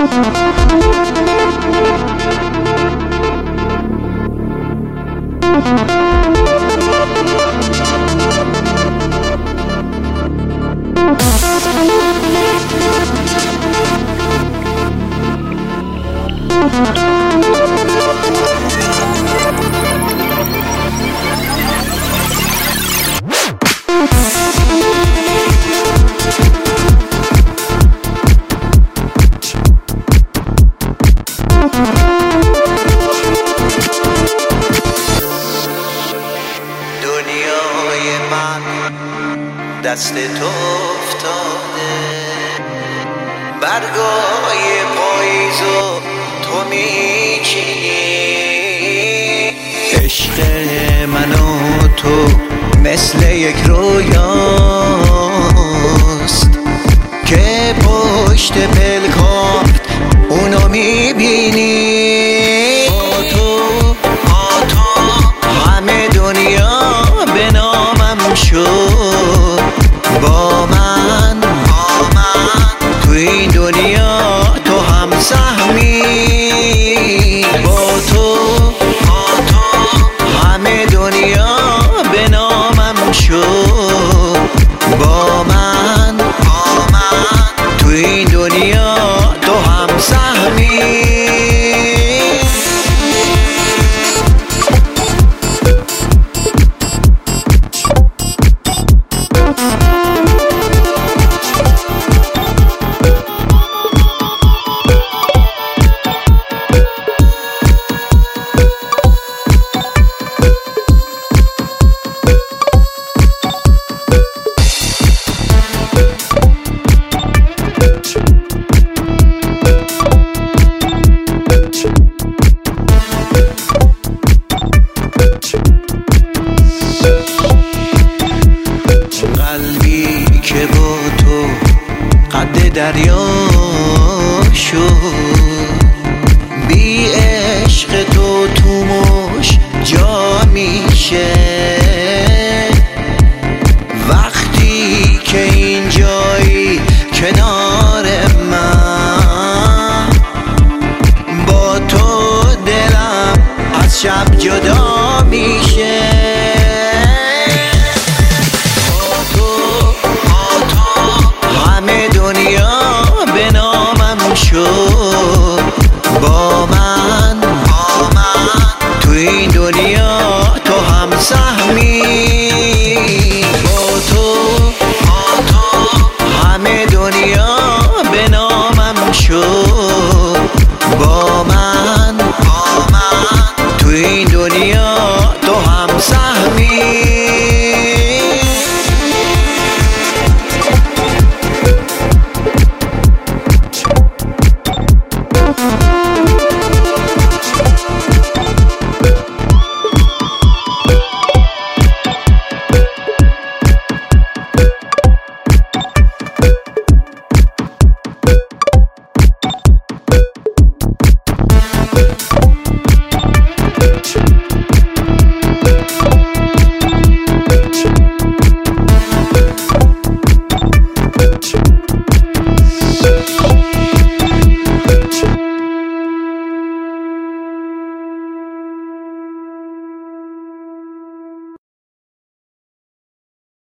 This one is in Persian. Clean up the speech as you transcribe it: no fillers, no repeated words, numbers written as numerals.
دنیای من دست تو افتاده، برگای پاییزو تو میچینی. عشق من و تو مثل یک رویاست که پشت پلکات اونو میبینی. با تو همه دنیا به نامم شد، با من تو این دنیا تو هم سهمی. با تو همه دنیا به نامم شد، با من تو این دنیا تو هم سهمی. قلبی که با تو قد دریا شد، بی عشق تو موش جا میشه. وقتی که اینجایی کنار من، با تو دلم از شب جدا میشه.